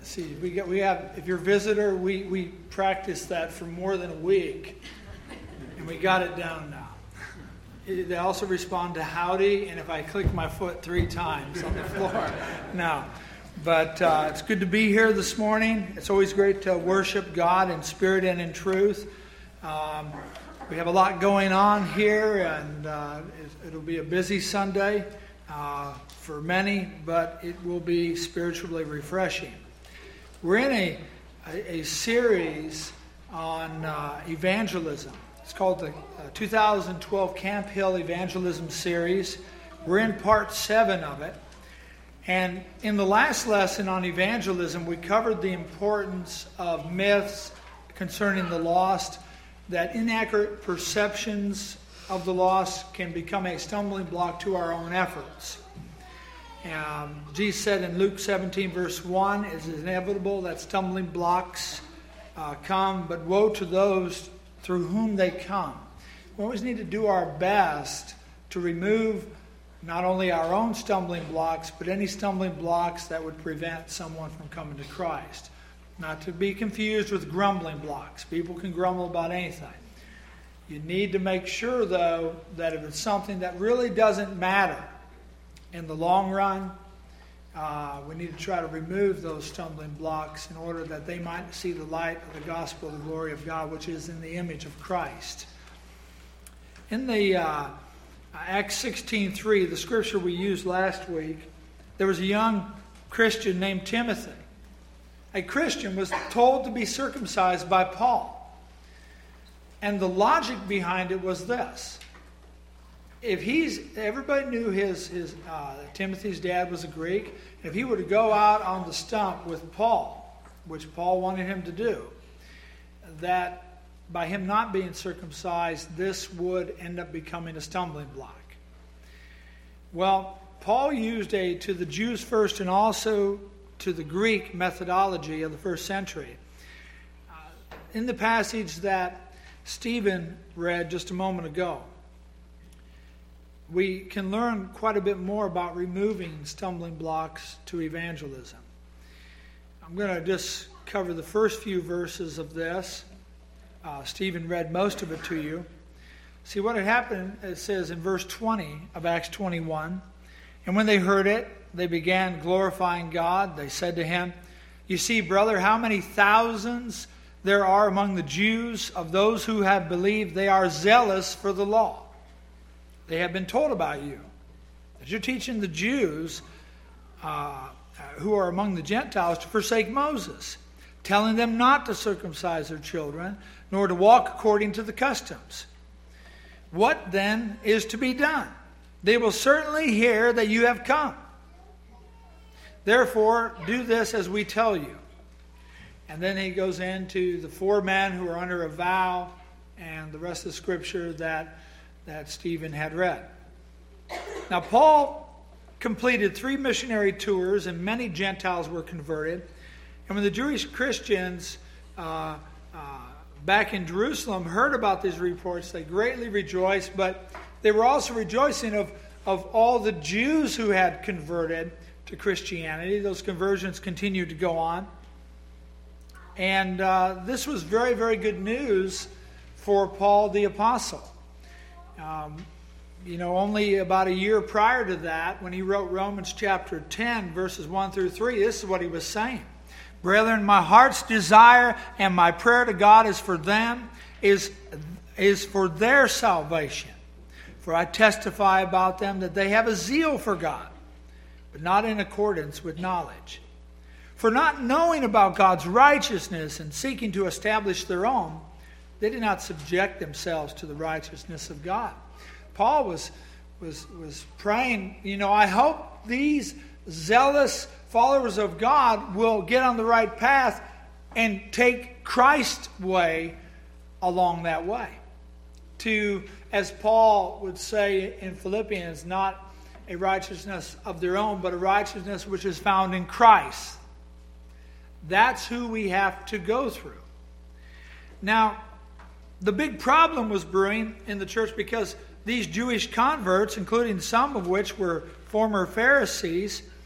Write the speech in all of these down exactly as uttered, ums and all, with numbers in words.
See, we get we have. If you're a visitor, we we practiced that for more than a week, and we got it down now. It, they also respond to howdy, and if I click my foot three times on the floor, no. But uh, it's good to be here this morning. It's always great to worship God in spirit and in truth. Um, we have a lot going on here, and uh, it, it'll be a busy Sunday uh, for many, but it will be spiritually refreshing. We're in a, a, a series on uh, evangelism. It's called the uh, two thousand twelve Camp Hill Evangelism Series. We're in part seven of it. And in the last lesson on evangelism, we covered the importance of myths concerning the lost, that inaccurate perceptions of the lost can become a stumbling block to our own efforts. Um, Jesus said in Luke seventeen, verse one, it is inevitable that stumbling blocks uh, come, but woe to those through whom they come. We always need to do our best to remove not only our own stumbling blocks, but any stumbling blocks that would prevent someone from coming to Christ. Not to be confused with grumbling blocks. People can grumble about anything. You need to make sure, though, that if it's something that really doesn't matter in the long run, uh, we need to try to remove those stumbling blocks in order that they might see the light of the gospel, the glory of God, which is in the image of Christ. In the uh, Acts sixteen three, the scripture we used last week, there was a young Christian named Timothy. A Christian was told to be circumcised by Paul. And the logic behind it was this. If he's, everybody knew his, his uh, Timothy's dad was a Greek. If he were to go out on the stump with Paul, which Paul wanted him to do, that by him not being circumcised, this would end up becoming a stumbling block. Well, Paul used a to the Jews first and also to the Greek methodology of the first century. Uh, in the passage that Stephen read just a moment ago, we can learn quite a bit more about removing stumbling blocks to evangelism. I'm going to just cover the first few verses of this. Uh, Stephen read most of it to you. See what had happened, it says in verse twenty of Acts twenty-one, and when they heard it, they began glorifying God. They said to him, you see, brother, how many thousands there are among the Jews of those who have believed. They are zealous for the law. They have been told about you, that you're teaching the Jews uh, who are among the Gentiles to forsake Moses, telling them not to circumcise their children, nor to walk according to the customs. What then is to be done? They will certainly hear that you have come. Therefore, do this as we tell you. And then he goes into the four men who are under a vow and the rest of the scripture that, that Stephen had read. Now, Paul completed three missionary tours and many Gentiles were converted. And when the Jewish Christians uh, uh, back in Jerusalem heard about these reports, they greatly rejoiced, but they were also rejoicing of, of all the Jews who had converted to Christianity. Those conversions continued to go on. And uh, this was very, very good news for Paul the Apostle. Um, you know, only about a year prior to that, when he wrote Romans chapter ten, verses one through three, this is what he was saying. Brethren, my heart's desire and my prayer to God is for them, is, is for their salvation. For I testify about them that they have a zeal for God, but not in accordance with knowledge. For not knowing about God's righteousness and seeking to establish their own, they did not subject themselves to the righteousness of God. Paul was, was, was praying, you know, I hope these zealous followers of God will get on the right path and take Christ's way along that way. To, as Paul would say in Philippians, not a righteousness of their own, but a righteousness which is found in Christ. That's who we have to go through. Now, the big problem was brewing in the church because these Jewish converts, including some of which were former Pharisees,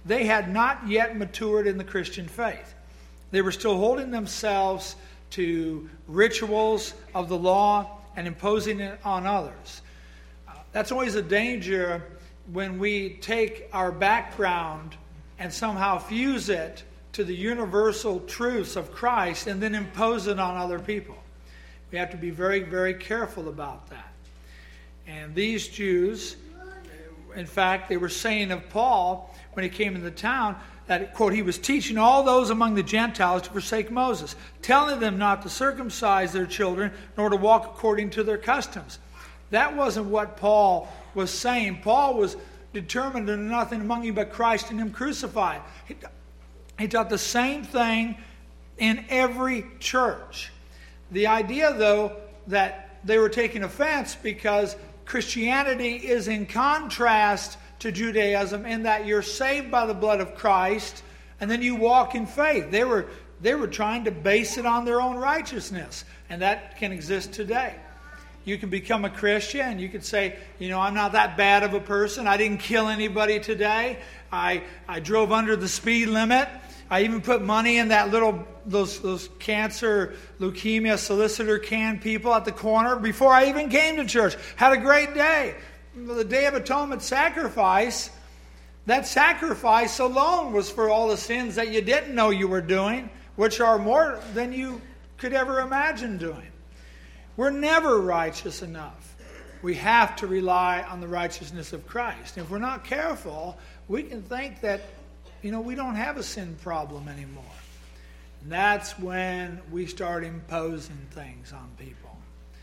they had not yet matured in the Christian faith. They were still holding themselves to rituals of the law and imposing it on others. Uh, that's always a danger when we take our background and somehow fuse it to the universal truths of Christ and then impose it on other people. We have to be very, very careful about that. And these Jews, in fact, they were saying of Paul when he came into town that, quote, he was teaching all those among the Gentiles to forsake Moses, telling them not to circumcise their children nor to walk according to their customs. That wasn't what Paul was saying. Paul was determined to do nothing among you but Christ and him crucified. He, he taught the same thing in every church. The idea, though, that they were taking offense because Christianity is in contrast to Judaism in that you're saved by the blood of Christ and then you walk in faith. They were, they were trying to base it on their own righteousness, and that can exist today. You can become a Christian and you can say, you know, I'm not that bad of a person. I didn't kill anybody today. I, I drove under the speed limit. I even put money in that little, those, those cancer, leukemia solicitor can people at the corner before I even came to church. Had a great day. The Day of Atonement sacrifice, that sacrifice alone was for all the sins that you didn't know you were doing, which are more than you could ever imagine doing. We're never righteous enough. We have to rely on the righteousness of Christ. And if we're not careful, we can think that, you know, we don't have a sin problem anymore. And that's when we start imposing things on people.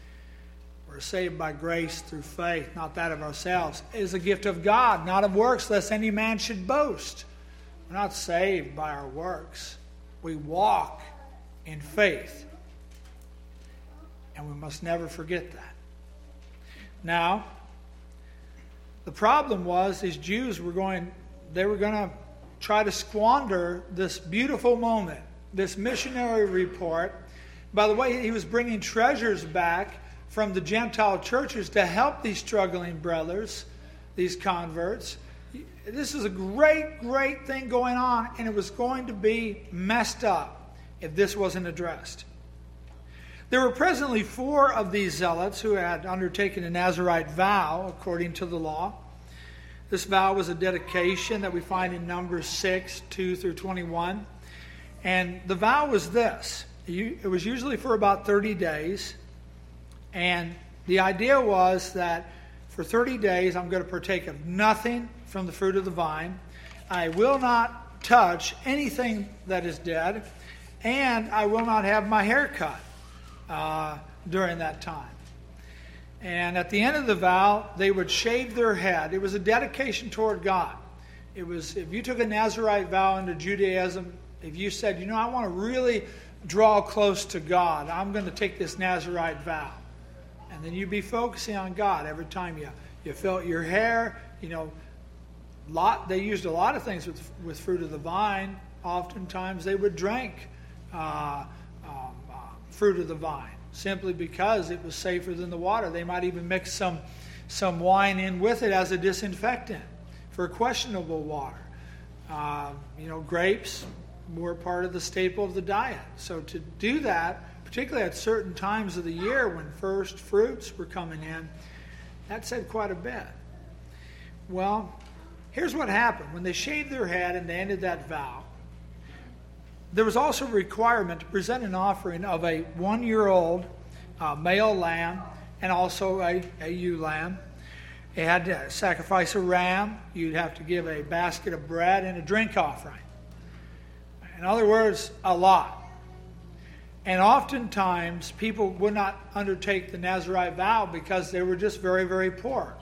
We're saved by grace through faith, not that of ourselves. It is a gift of God, not of works, lest any man should boast. We're not saved by our works. We walk in faith. And we must never forget that. Now, the problem was these Jews were going, they were going to try to squander this beautiful moment, this missionary report. By the way, he was bringing treasures back from the Gentile churches to help these struggling brothers, these converts. This is a great, great thing going on, and it was going to be messed up if this wasn't addressed. There were presently four of these zealots who had undertaken a Nazirite vow according to the law. This vow was a dedication that we find in Numbers six, two through twenty-one. And the vow was this. It was usually for about thirty days. And the idea was that for thirty days I'm going to partake of nothing from the fruit of the vine. I will not touch anything that is dead. And I will not have my hair cut uh, during that time. And at the end of the vow, they would shave their head. It was a dedication toward God. It was, if you took a Nazirite vow into Judaism, if you said, you know, I want to really draw close to God, I'm going to take this Nazirite vow. And then you'd be focusing on God every time you, you felt your hair. You know, lot they used a lot of things with, with fruit of the vine. Oftentimes they would drink uh, um, uh, fruit of the vine, simply because it was safer than the water. They might even mix some, some wine in with it as a disinfectant for questionable water. Uh, you know, grapes were part of the staple of the diet. So to do that, particularly at certain times of the year when first fruits were coming in, that said quite a bit. Well, here's what happened. When they shaved their head and they ended that vow, there was also a requirement to present an offering of a one-year-old uh, male lamb and also a, a ewe lamb. They had to sacrifice a ram. You'd have to give a basket of bread and a drink offering. In other words, a lot. And oftentimes, people would not undertake the Nazirite vow because they were just very, very poor.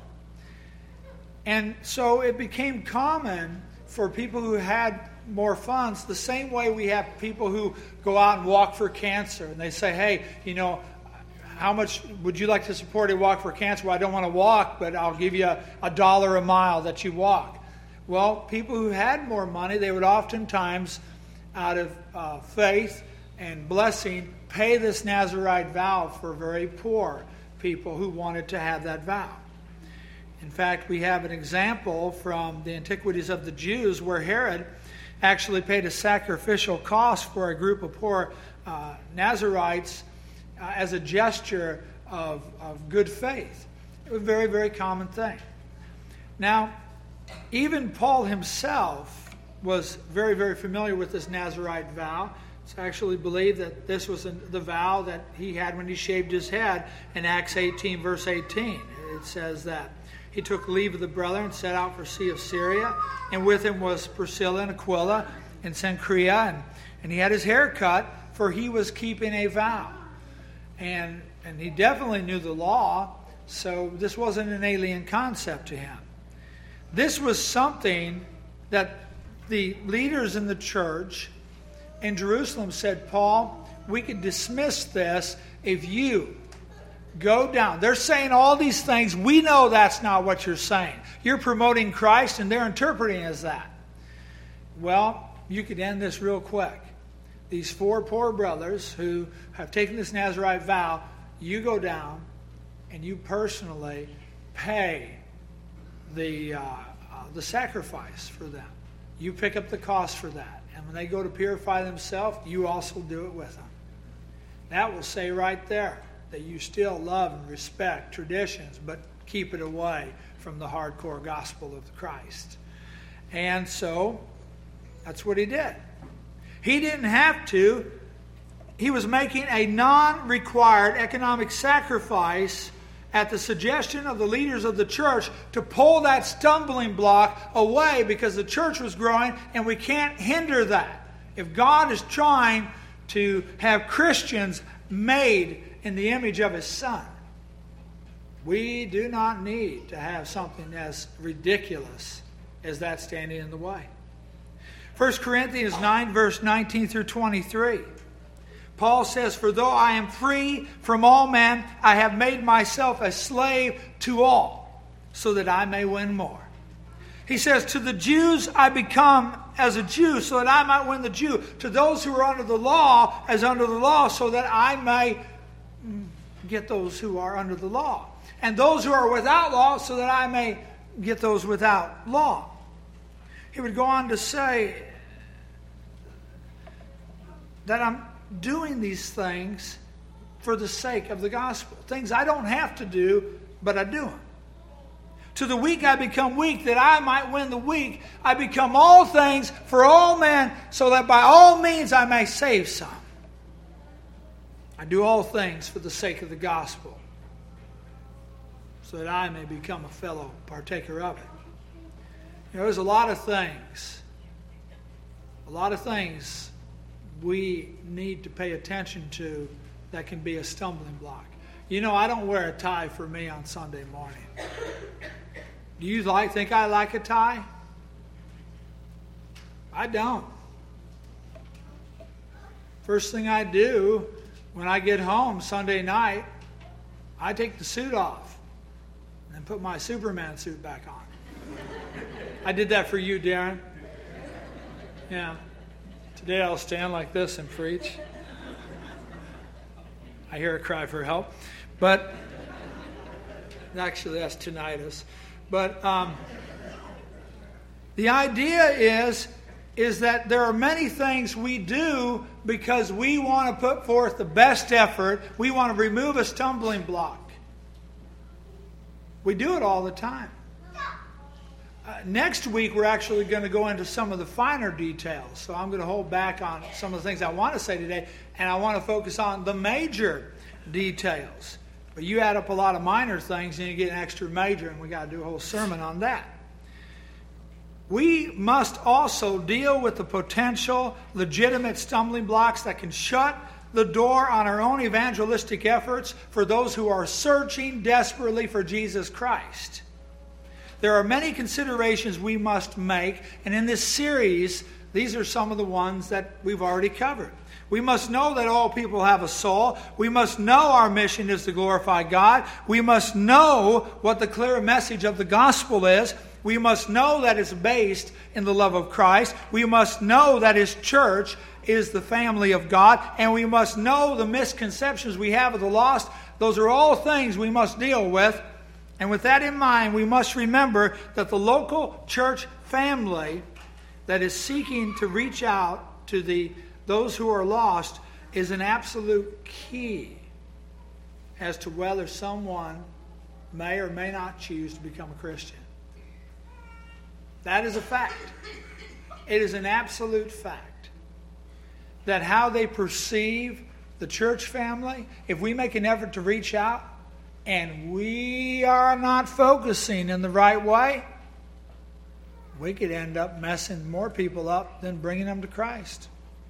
And so it became common for people who had more funds, the same way we have people who go out and walk for cancer. And they say, hey, you know, how much would you like to support a walk for cancer? Well, I don't want to walk, but I'll give you a, a dollar a mile that you walk. Well, people who had more money, they would oftentimes, out of uh, faith and blessing, pay this Nazirite vow for very poor people who wanted to have that vow. In fact, we have an example from the Antiquities of the Jews where Herod actually paid a sacrificial cost for a group of poor uh, Nazarites uh, as a gesture of, of good faith. It was a very, very common thing. Now, even Paul himself was very, very familiar with this Nazarite vow. It's actually believed that this was the vow that he had when he shaved his head in Acts eighteen, verse eighteen. It says that he took leave of the brethren and set out for Sea of Syria, and with him was Priscilla and Aquila and Cenchrea, and, and he had his hair cut, for he was keeping a vow. And, and he definitely knew the law, so this wasn't an alien concept to him. This was something that the leaders in the church in Jerusalem said, Paul, we could dismiss this if you go down. They're saying all these things. We know that's not what you're saying. You're promoting Christ, and they're interpreting it as that. Well, you could end this real quick. These four poor brothers who have taken this Nazarite vow, you go down and you personally pay the uh, uh, the sacrifice for them. You pick up the cost for that. And when they go to purify themselves, you also do it with them. That will say right there that you still love and respect traditions, but keep it away from the hardcore gospel of Christ. And so, that's what he did. He didn't have to. He was making a non-required economic sacrifice at the suggestion of the leaders of the church to pull that stumbling block away because the church was growing, and we can't hinder that. If God is trying to have Christians made in the image of His Son, we do not need to have something as ridiculous as that standing in the way. First Corinthians nine, verse nineteen through twenty-three. Paul says, for though I am free from all men, I have made myself a slave to all, so that I may win more. He says, to the Jews I become as a Jew, so that I might win the Jew. To those who are under the law, as under the law, so that I may get those who are under the law. And those who are without law, so that I may get those without law. He would go on to say that I'm doing these things for the sake of the gospel. Things I don't have to do, but I do them. To the weak I become weak, that I might win the weak. I become all things for all men, so that by all means I may save some. I do all things for the sake of the gospel, so that I may become a fellow partaker of it. You know, there's a lot of things, a lot of things we need to pay attention to that can be a stumbling block. You know, I don't wear a tie for me on Sunday morning. Do you like think I like a tie? I don't. First thing I do when I get home Sunday night, I take the suit off and then put my Superman suit back on. I did that for you, Darren. Yeah. Today I'll stand like this and preach. I hear a cry for help. But, actually that's tinnitus. But um, the idea is, is that there are many things we do because we want to put forth the best effort. We want to remove a stumbling block. We do it all the time. Uh, next week, we're actually going to go into some of the finer details. So I'm going to hold back on some of the things I want to say today, and I want to focus on the major details. But you add up a lot of minor things, and you get an extra major, and we got to do a whole sermon on that. We must also deal with the potential, legitimate stumbling blocks that can shut the door on our own evangelistic efforts for those who are searching desperately for Jesus Christ. There are many considerations we must make, and in this series, these are some of the ones that we've already covered. We must know that all people have a soul. We must know our mission is to glorify God. We must know what the clear message of the gospel is. We must know that it's based in the love of Christ. We must know that His church is the family of God. And we must know the misconceptions we have of the lost. Those are all things we must deal with. And with that in mind, we must remember that the local church family that is seeking to reach out to the those who are lost is an absolute key as to whether someone may or may not choose to become a Christian. That is a fact. It is an absolute fact that how they perceive the church family, if we make an effort to reach out and we are not focusing in the right way, we could end up messing more people up than bringing them to Christ.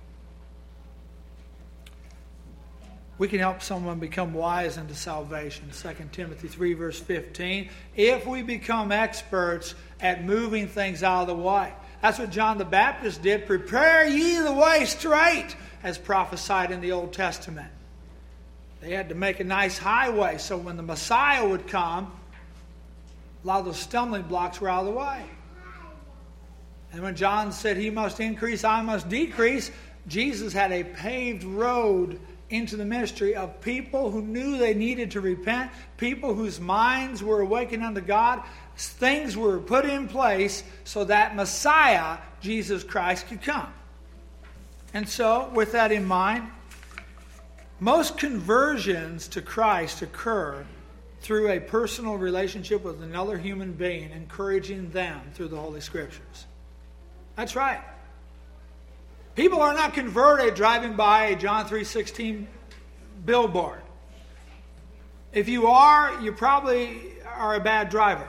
We can help someone become wise unto salvation. Second Timothy three verse fifteen. If we become experts at moving things out of the way. That's what John the Baptist did. Prepare ye the way straight, as prophesied in the Old Testament. They had to make a nice highway so when the Messiah would come, a lot of those stumbling blocks were out of the way. And when John said he must increase, I must decrease, Jesus had a paved road into the ministry of people who knew they needed to repent, people whose minds were awakened unto God. Things were put in place so that Messiah, Jesus Christ, could come. And so, with that in mind, most conversions to Christ occur through a personal relationship with another human being, encouraging them through the Holy Scriptures. That's right. People are not converted driving by a John three sixteen billboard. If you are, you probably are a bad driver.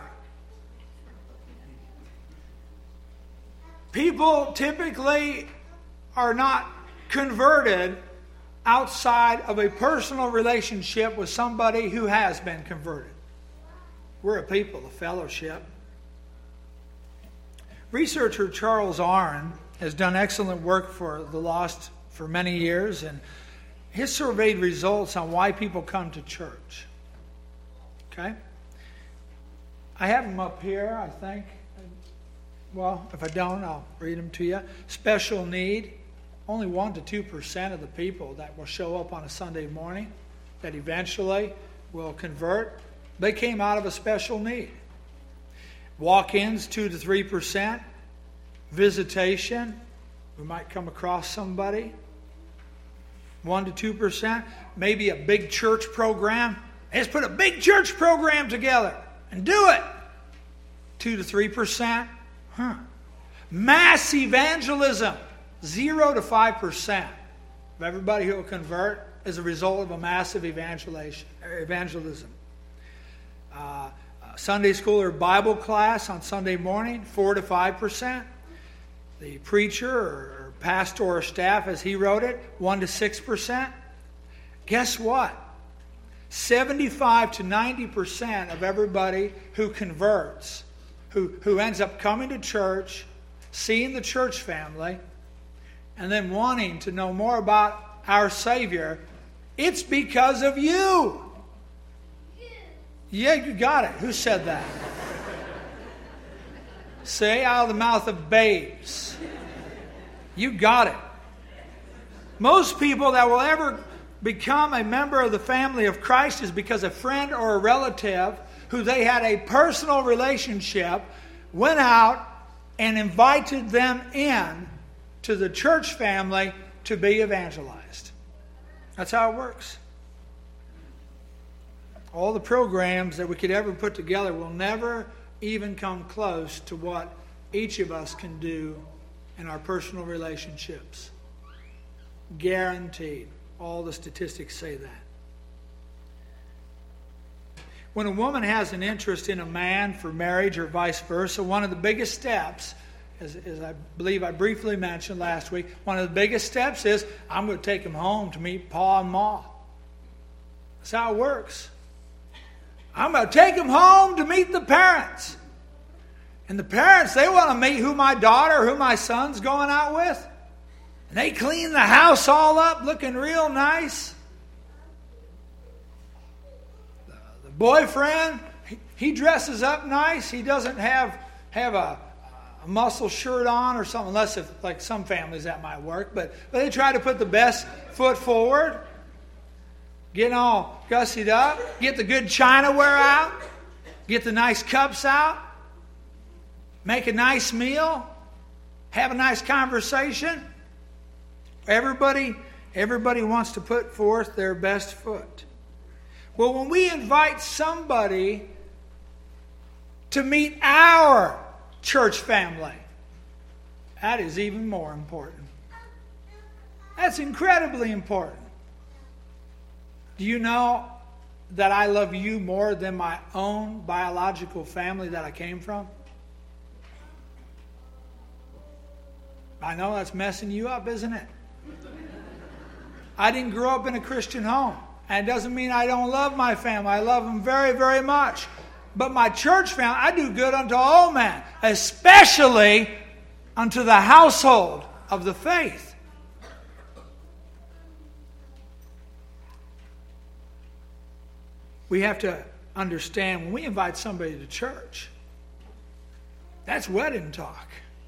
People typically are not converted outside of a personal relationship with somebody who has been converted. We're a people of fellowship. Researcher Charles Aaron has done excellent work for the lost for many years, and his surveyed results on why people come to church. Okay? I have them up here, I think. Well, if I don't, I'll read them to you. Special need. Only one to two percent of the people that will show up on a Sunday morning that eventually will convert, they came out of a special need. Walk-ins, two to three percent. Visitation, we might come across somebody. one to two percent. Maybe a big church program. Let's put a big church program together and do it. two to three percent. Huh. Mass evangelism, zero to five percent of everybody who will convert as a result of a massive evangelism. evangelism. Uh, Sunday school or Bible class on Sunday morning, four to five percent. The preacher or pastor or staff, as he wrote it, one to six percent. Guess what? seventy-five to ninety percent of everybody who converts, who, who ends up coming to church, seeing the church family, and then wanting to know more about our Savior, it's because of you. Yeah, you got it. Who said that? Say out of the mouth of babes. You got it. Most people that will ever become a member of the family of Christ is because a friend or a relative who they had a personal relationship went out and invited them in to the church family to be evangelized. That's how it works. All the programs that we could ever put together will never even come close to what each of us can do in our personal relationships. Guaranteed. All the statistics say that. When a woman has an interest in a man for marriage or vice versa, one of the biggest steps, as, as I believe I briefly mentioned last week, one of the biggest steps is, I'm going to take him home to meet Pa and Ma. That's how it works. I'm going to take him home to meet the parents. And the parents, they want to meet who my daughter, who my son's going out with. And they clean the house all up, looking real nice. The, the boyfriend, he, he dresses up nice. He doesn't have, have a, a muscle shirt on or something, unless if, like some families that might work. But, but they try to put the best foot forward. Getting all gussied up. Get the good china wear out. get the nice cups out, make a nice meal, have a nice conversation. Everybody, everybody wants to put forth their best foot. Well, when we invite somebody to meet our church family, that is even more important. That's incredibly important. Do you know that I love you more than my own biological family that I came from? I know that's messing you up, isn't it? I didn't grow up in a Christian home. And it doesn't mean I don't love my family. I love them very, very much. But my church family, I do good unto all men, especially unto the household of the faith. We have to understand when we invite somebody to church, that's wedding talk.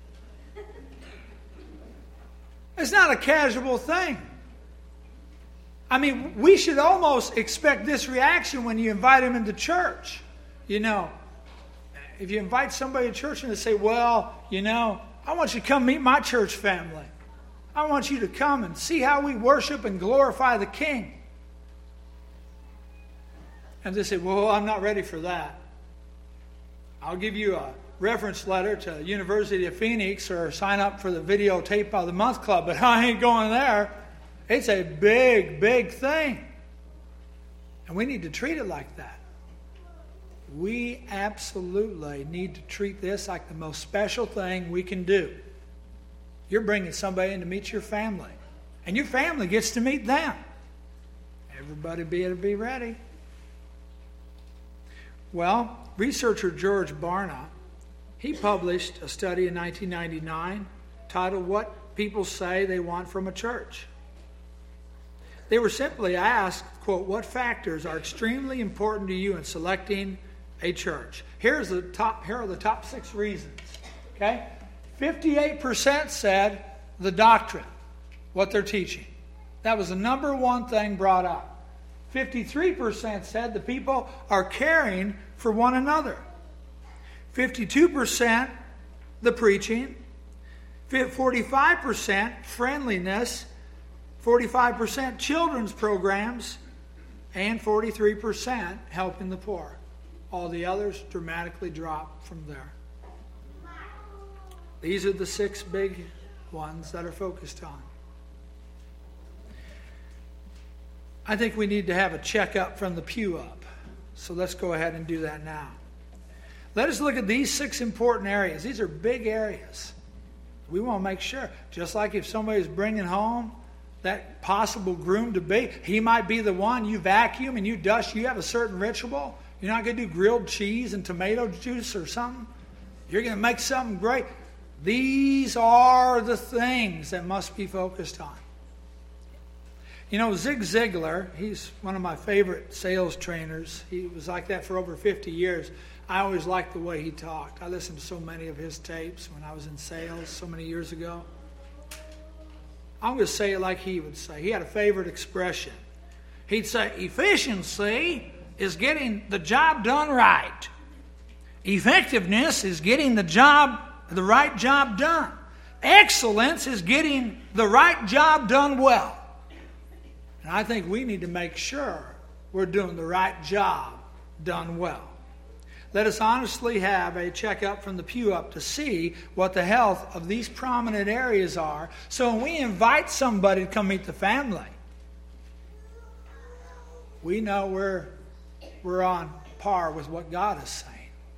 It's not a casual thing. I mean, we should almost expect this reaction when you invite them into church. You know, if you invite somebody to church and they say, well, you know, I want you to come meet my church family. I want you to come and see how we worship and glorify the King. And they say, well, I'm not ready for that. I'll give you a reference letter to University of Phoenix or sign up for the Videotape of the Month Club, but I ain't going there. It's a big, big thing. And we need to treat it like that. We absolutely need to treat this like the most special thing we can do. You're bringing somebody in to meet your family. And your family gets to meet them. Everybody better be ready. Well, researcher George Barna, he published a study in nineteen ninety-nine titled What People Say They Want from a Church. They were simply asked, quote, what factors are extremely important to you in selecting a church? Here's the top, here are the top six reasons. Okay? fifty-eight percent said the doctrine, what they're teaching. That was the number one thing brought up. fifty-three percent said the people are caring for one another. fifty-two percent the preaching. forty-five percent friendliness. forty-five percent children's programs. And forty-three percent helping the poor. All the others dramatically drop from there. These are the six big ones that are focused on. I think we need to have a checkup from the pew up. So let's go ahead and do that now. Let us look at these six important areas. These are big areas. We want to make sure. Just like if somebody's bringing home that possible groom to be, he might be the one. You vacuum and you dust. You have a certain ritual. You're not going to do grilled cheese and tomato juice or something. You're going to make something great. These are the things that must be focused on. You know, Zig Ziglar, he's one of my favorite sales trainers. He was like that for over fifty years. I always liked the way he talked. I listened to so many of his tapes when I was in sales so many years ago. I'm going to say it like he would say. He had a favorite expression. He'd say, efficiency is getting the job done right. Effectiveness is getting the job, the right job done. Excellence is getting the right job done well. And I think we need to make sure we're doing the right job done well. Let us honestly have a checkup from the pew up to see what the health of these prominent areas are. So when we invite somebody to come meet the family, we know we're, we're on par with what God is saying.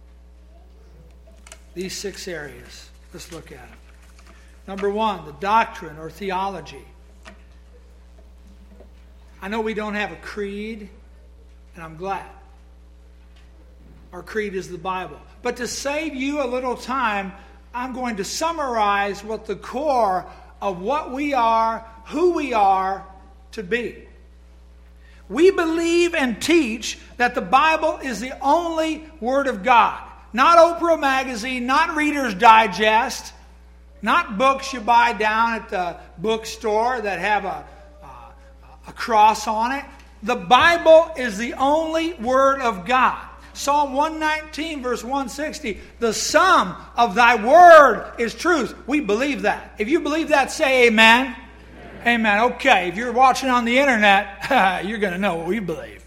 These six areas, let's look at them. Number one, the doctrine or theology. I know we don't have a creed, and I'm glad. Our creed is the Bible. But to save you a little time, I'm going to summarize what the core of what we are, who we are to be. We believe and teach that the Bible is the only Word of God. Not Oprah Magazine, not Reader's Digest, not books you buy down at the bookstore that have a a cross on it. The Bible is the only Word of God. Psalm one nineteen, verse one sixty, the sum of thy word is truth. We believe that. If you believe that, say amen. Amen. Amen. Okay, if you're watching on the internet, you're going to know what we believe.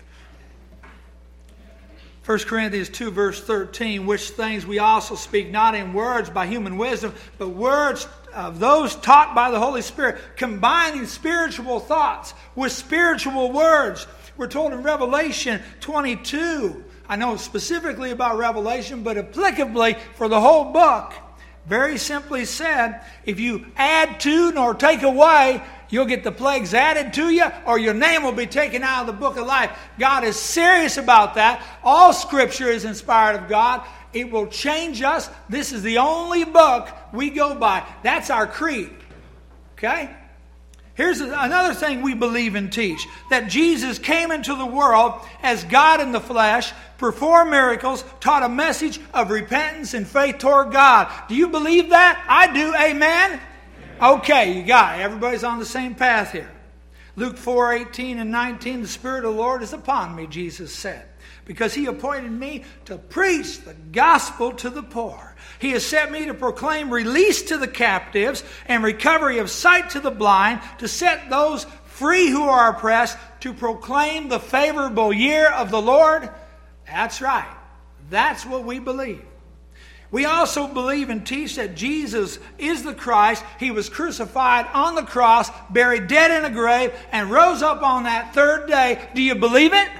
First Corinthians two, verse thirteen, which things we also speak, not in words by human wisdom, but words of those taught by the Holy Spirit, combining spiritual thoughts with spiritual words. We're told in Revelation twenty-two, I know specifically about Revelation, but applicably for the whole book, very simply said, if you add to nor take away, you'll get the plagues added to you, or your name will be taken out of the book of life. God is serious about that. All Scripture is inspired of God. It will change us. This is the only book we go by. That's our creed. Okay? Here's another thing we believe and teach. That Jesus came into the world as God in the flesh, performed miracles, taught a message of repentance and faith toward God. Do you believe that? I do. Amen? Okay, you got it. Everybody's on the same path here. Luke four, eighteen and nineteen, the Spirit of the Lord is upon me, Jesus said, because He appointed me to preach the gospel to the poor. He has set me to proclaim release to the captives and recovery of sight to the blind, to set those free who are oppressed, to proclaim the favorable year of the Lord. That's right. That's what we believe. We also believe and teach that Jesus is the Christ. He was crucified on the cross, buried dead in a grave, and rose up on that third day. Do you believe it?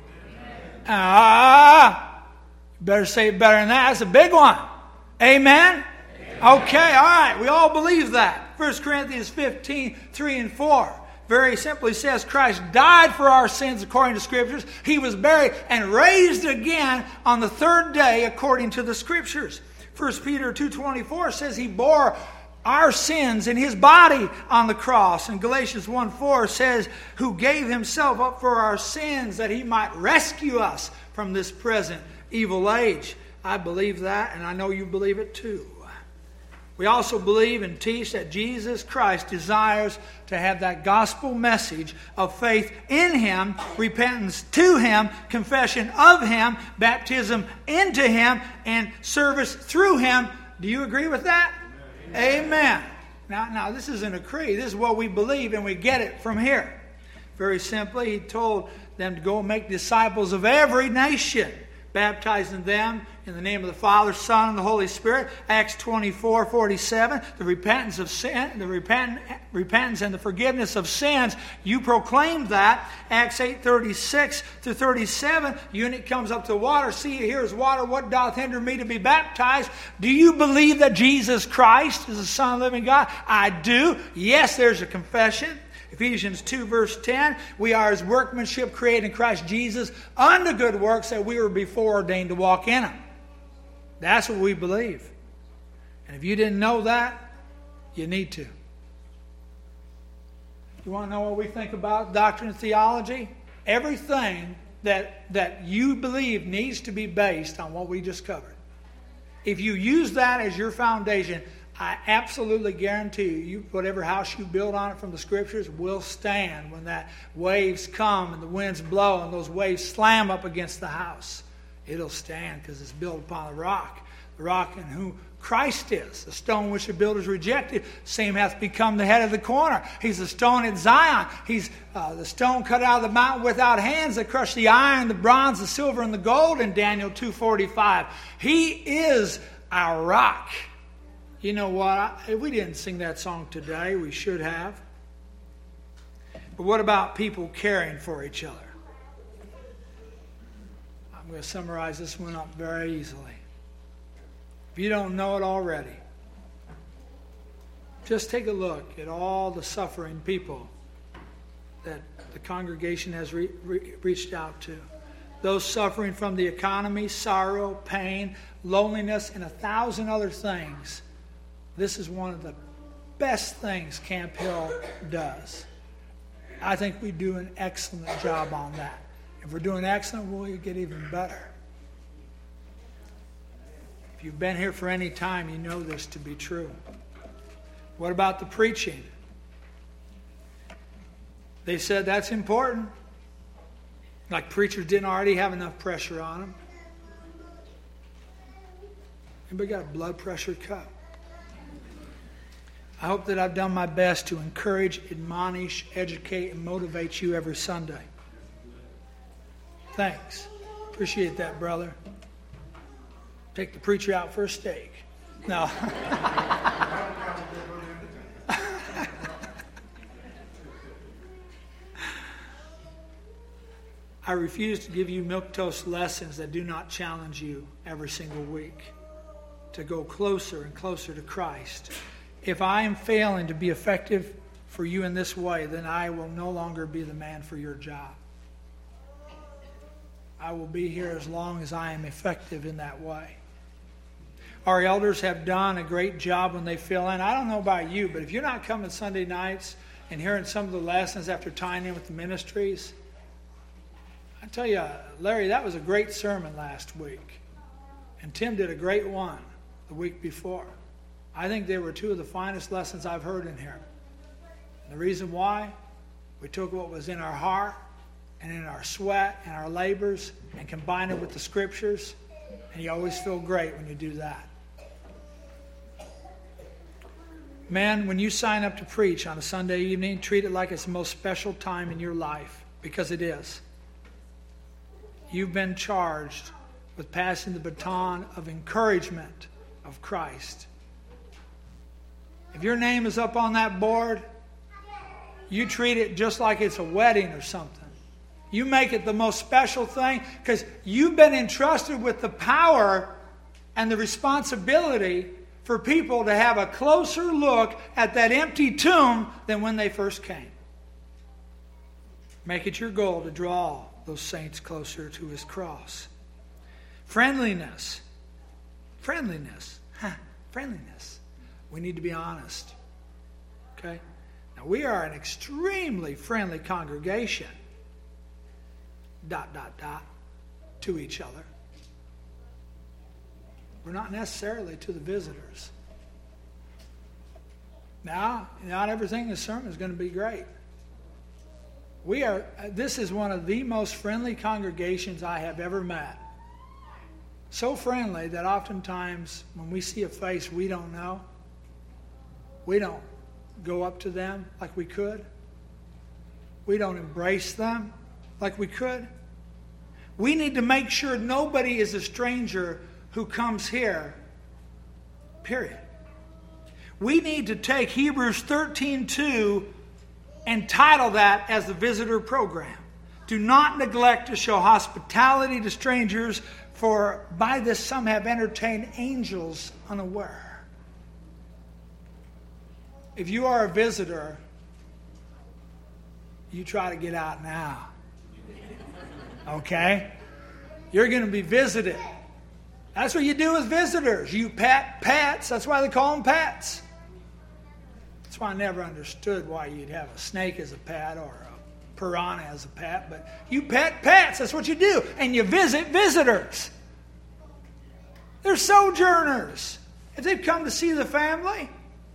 Ah, you better say it better than that. That's a big one. Amen? Okay, all right. We all believe that. First Corinthians fifteen, three and four. Very simply says Christ died for our sins according to Scriptures. He was buried and raised again on the third day according to the Scriptures. First Peter two twenty-four says He bore our sins in His body on the cross. And Galatians one four says, who gave Himself up for our sins that He might rescue us from this present evil age. I believe that, and I know you believe it too. We also believe and teach that Jesus Christ desires to have that gospel message of faith in Him, repentance to Him, confession of Him, baptism into Him, and service through Him. Do you agree with that? Amen. Amen. Now, now, this isn't a creed. This is what we believe, and we get it from here. Very simply, He told them to go and make disciples of every nation, baptizing them in the name of the Father, Son, and the Holy Spirit. Acts twenty-four forty-seven, the repentance of sin, the repent, repentance and the forgiveness of sins. You proclaimed that. Acts eight thirty-six to thirty-seven, eunuch comes up to the water. See, here is water. What doth hinder me to be baptized? Do you believe that Jesus Christ is the Son of the living God? I do. Yes, there's a confession. Ephesians two, verse ten, we are His workmanship created in Christ Jesus unto good works that we were before ordained to walk in them. That's what we believe. And if you didn't know that, you need to. You want to know what we think about doctrine and theology? Everything that, that you believe needs to be based on what we just covered. If you use that as your foundation, I absolutely guarantee you, you, whatever house you build on it from the Scriptures will stand when that waves come and the winds blow and those waves slam up against the house. It'll stand because it's built upon the rock. The rock in whom Christ is. The stone which the builders rejected, same hath become the head of the corner. He's the stone at Zion. He's uh, the stone cut out of the mountain without hands that crushed the iron, the bronze, the silver, and the gold in Daniel two forty-five. He is our rock. You know what? I, we didn't sing that song today. We should have. But what about people caring for each other? I'm going to summarize this one up very easily. If you don't know it already, just take a look at all the suffering people that the congregation has re- re- reached out to. Those suffering from the economy, sorrow, pain, loneliness, and a thousand other things. This is one of the best things Camp Hill does. I think we do an excellent job on that. If we're doing excellent, we'll get even better. If you've been here for any time, you know this to be true. What about the preaching? They said that's important. Like preachers didn't already have enough pressure on them. Anybody got a blood pressure cup? I hope that I've done my best to encourage, admonish, educate, and motivate you every Sunday. Thanks. Appreciate that, brother. Take the preacher out for a steak. No. I refuse to give you milquetoast lessons that do not challenge you every single week to go closer and closer to Christ. If I am failing to be effective for you in this way, then I will no longer be the man for your job. I will be here as long as I am effective in that way. Our elders have done a great job when they fill in. I don't know about you, but if you're not coming Sunday nights and hearing some of the lessons after tying in with the ministries, I tell you, Larry, that was a great sermon last week. And Tim did a great one the week before. I think they were two of the finest lessons I've heard in here. And the reason why, we took what was in our heart and in our sweat and our labors and combined it with the scriptures. And you always feel great when you do that. Men, when you sign up to preach on a Sunday evening, treat it like it's the most special time in your life, because it is. You've been charged with passing the baton of encouragement of Christ. If your name is up on that board, you treat it just like it's a wedding or something. You make it the most special thing because you've been entrusted with the power and the responsibility for people to have a closer look at that empty tomb than when they first came. Make it your goal to draw those saints closer to His cross. Friendliness. Friendliness. Huh. Friendliness. We need to be honest. Okay? Now, we are an extremely friendly congregation. Dot, dot, dot. To each other. We're not necessarily to the visitors. Now, not everything in the sermon is going to be great. We are. This is one of the most friendly congregations I have ever met. So friendly that oftentimes when we see a face we don't know, we don't go up to them like we could. We don't embrace them like we could. We need to make sure nobody is a stranger who comes here, period. We need to take Hebrews thirteen two and title that as the visitor program. Do not neglect to show hospitality to strangers, for by this some have entertained angels unaware. If you are a visitor, you try to get out now. Okay? You're going to be visited. That's what you do as visitors. You pat pets. That's why they call them pets. That's why I never understood why you'd have a snake as a pet or a piranha as a pet. But you pet pets. That's what you do. And you visit visitors. They're sojourners. If they've come to see the family,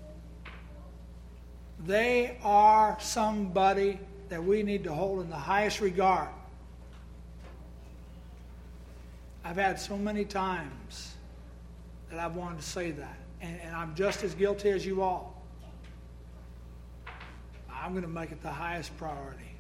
they are somebody that we need to hold in the highest regard. I've had so many times that I've wanted to say that. And, and I'm just as guilty as you all. I'm going to make it the highest priority.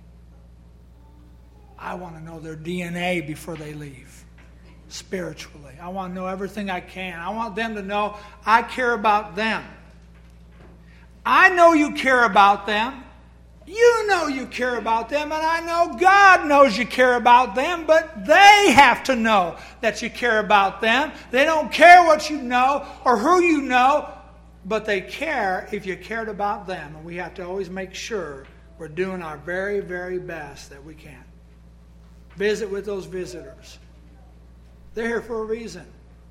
I want to know their D N A before they leave. Spiritually. I want to know everything I can. I want them to know I care about them. I know you care about them. You know you care about them, and I know God knows you care about them, but they have to know that you care about them. They don't care what you know or who you know, but they care if you cared about them. And we have to always make sure we're doing our very, very best that we can. Visit with those visitors. They're here for a reason.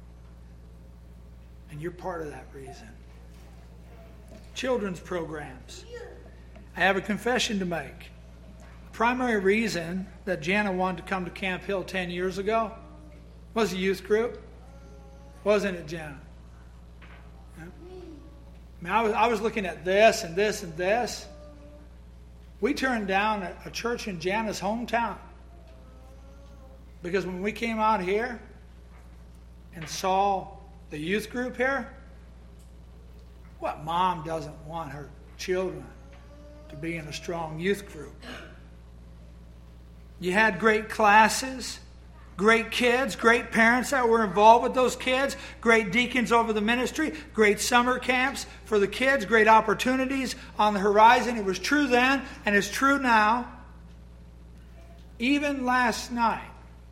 And you're part of that reason. Children's programs. I have a confession to make. The primary reason that Jana wanted to come to Camp Hill ten years ago was a youth group. Wasn't it, Jana? Yeah. I mean, I was, I was looking at this and this and this. We turned down a, a church in Jana's hometown. Because when we came out here and saw The youth group here? What mom doesn't want her children to be in a strong youth group? You had great classes, great kids, great parents that were involved with those kids, great deacons over the ministry, great summer camps for the kids, great opportunities on the horizon. It was true then, and it's true now. Even last night.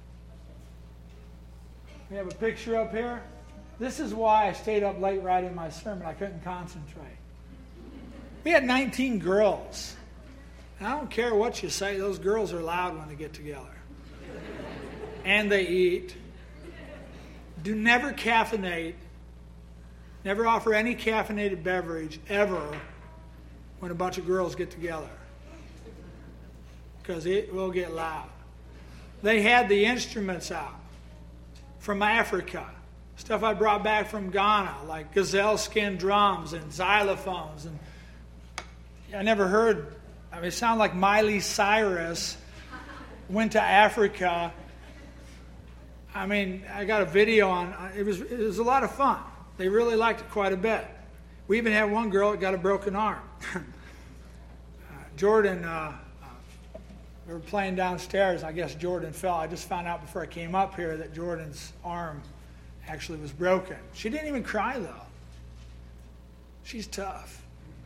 We have a picture up here. This is why I stayed up late writing my sermon. I couldn't concentrate. We had nineteen girls. And I don't care what you say, those girls are loud when they get together. And they eat. Do never caffeinate. Never offer any caffeinated beverage ever when a bunch of girls get together. Because it will get loud. They had the instruments out from Africa. Stuff I brought back from Ghana, like gazelle skin drums and xylophones. And I never heard, I mean, it sounded like Miley Cyrus went to Africa. I mean, I got a video on, it was, it was a lot of fun. They really liked it quite a bit. We even had one girl that got a broken arm. uh, Jordan, uh, we were playing downstairs. I guess Jordan fell. I just found out before I came up here that Jordan's arm actually was broken. She didn't even cry, though. She's tough.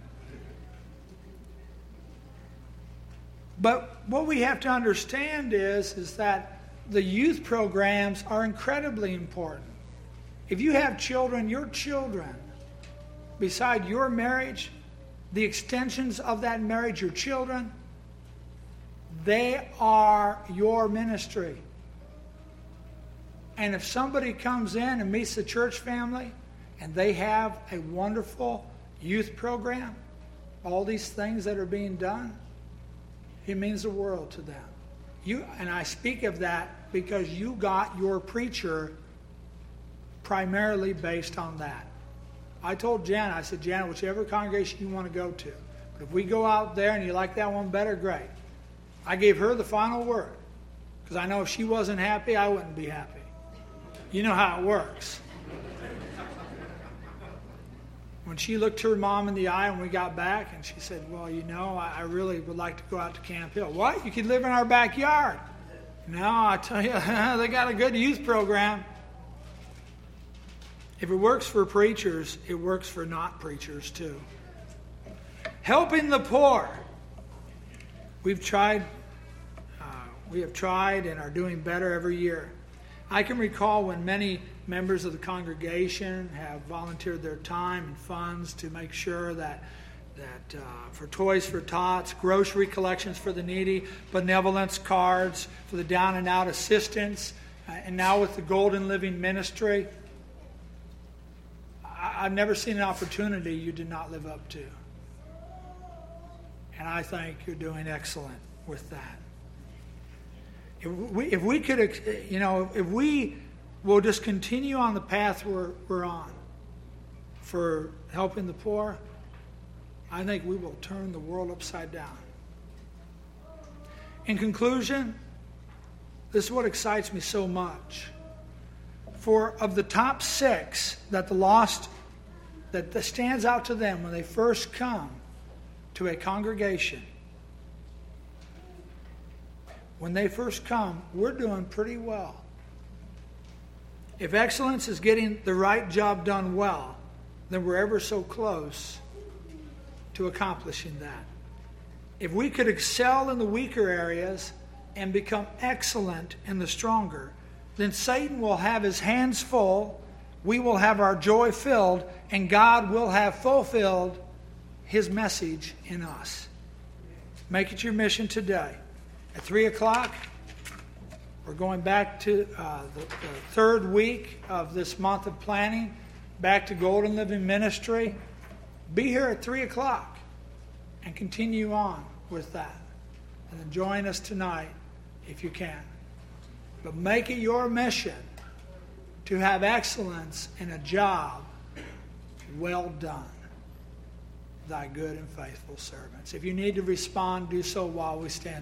But what we have to understand is, is that the youth programs are incredibly important. If you have children, your children, beside your marriage, the extensions of that marriage, your children, they are your ministry. And if somebody comes in and meets the church family and they have a wonderful youth program, all these things that are being done, it means the world to them. You, and I speak of that because you got your preacher primarily based on that. I told Janet, I said, Janet, whichever congregation you want to go to, but if we go out there and you like that one better, great. I gave her the final word because I know if she wasn't happy, I wouldn't be happy. You know how it works. When she looked her mom in the eye when we got back, and she said, well, you know, I, I really would like to go out to Camp Hill. What? You could live in our backyard. No, I tell you, they got a good youth program. If it works for preachers, it works for not preachers too. Helping the poor. We've tried, uh, we have tried and are doing better every year. I can recall when many members of the congregation have volunteered their time and funds to make sure that that uh, for Toys for Tots, grocery collections for the needy, benevolence cards for the down and out assistance, uh, and now with the Golden Living Ministry, I, I've never seen an opportunity you did not live up to. And I think you're doing excellent with that. If we, if we could, you know, if we will just continue on the path we're, we're on for helping the poor, I think we will turn the world upside down. In conclusion, this is what excites me so much. For of the top six that the lost, that stands out to them when they first come to a congregation, when they first come, we're doing pretty well. If excellence is getting the right job done well, then we're ever so close to accomplishing that. If we could excel in the weaker areas and become excellent in the stronger, then Satan will have his hands full, we will have our joy filled, and God will have fulfilled his message in us. Make it your mission today. At three o'clock, we're going back to uh, the, the third week of this month of planning, back to Golden Living Ministry. Be here at three o'clock and continue on with that. And then join us tonight if you can. But make it your mission to have excellence in a job well done, thy good and faithful servants. If you need to respond, do so while we stand.